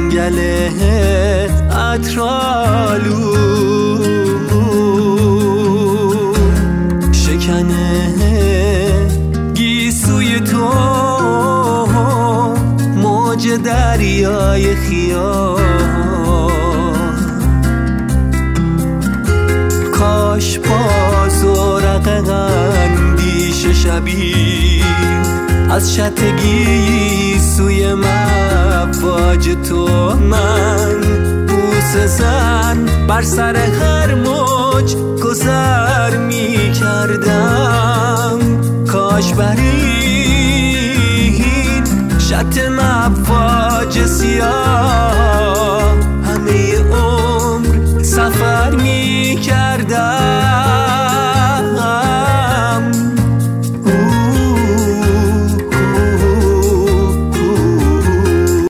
جنگل عطرآلو شکنه گیسوی تو موج دریای خیال کاش با زورق اندیشه شبیه از شتگی سوی مواج تو من بوسه زن بر سر هر موج گذر می کردم کاش بر این شط مواج سیاه